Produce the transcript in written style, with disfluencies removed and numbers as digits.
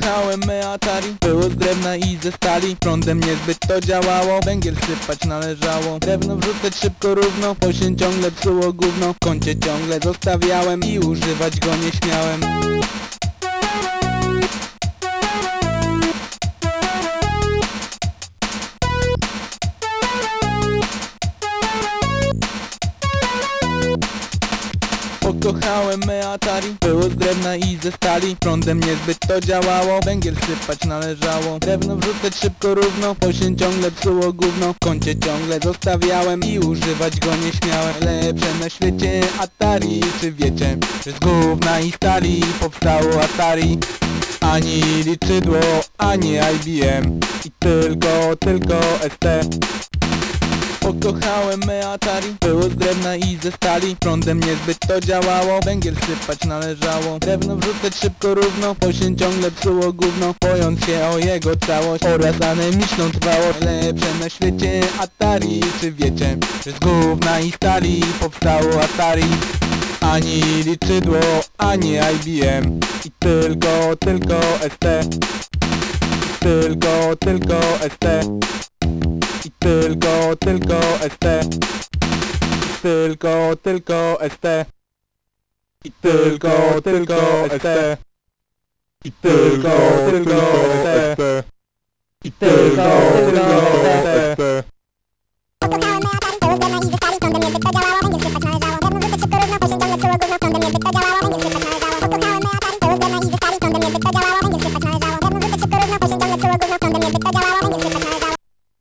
Pokochałem me Atari, było z drewna i ze stali. Prądem niezbyt to działało, węgiel sypać należało. Drewno wrzucać szybko równo, bo się ciągle psuło gówno. W kącie ciągle zostawiałem i używać go nie śmiałem. Pokochałem me Atari, było z drewna i ze stali. Prądem niezbyt to działało, węgiel sypać należało. Drewno wrzucać szybko równo, bo się ciągle psuło gówno. W kącie ciągle zostawiałem i używać go nie śmiałem. Lepsze na świecie Atari, czy wiecie, że z gówna i stali powstało Atari? Ani liczydło, ani IBM i tylko ST. Pokochałem me Atari, było z drewna i ze stali. Prądem niezbyt to działało, węgiel sypać należało. Drewno wrzucać szybko równo, bo się ciągle psuło gówno. Bojąc się o jego całość oraz anemiczną trwałość. Lepsze na świecie Atari, czy wiecie, że z gówna i stali powstało Atari? Ani liczydło, ani IBM i tylko ST. Tylko ST. I tylko ST. Tylko ST. I tylko ST. I tylko ST. I tylko ST. Pokochałem me Atari, było z drewna i ze stali. Prądem niezbyt to działało, węgiel sypać należało. Drewno wrzucać szybko równo, bo się ciągle psuło gówno. Prądem niezbyt to działało, węgiel sypać należało. Pokochałem me Atari, było z drewna i ze stali. Prądem niezbyt to działało, węgiel sypać należało. Drewno wrzucać szybko równo, bo się ciągle psuło gówno. Prądem niezbyt to działało.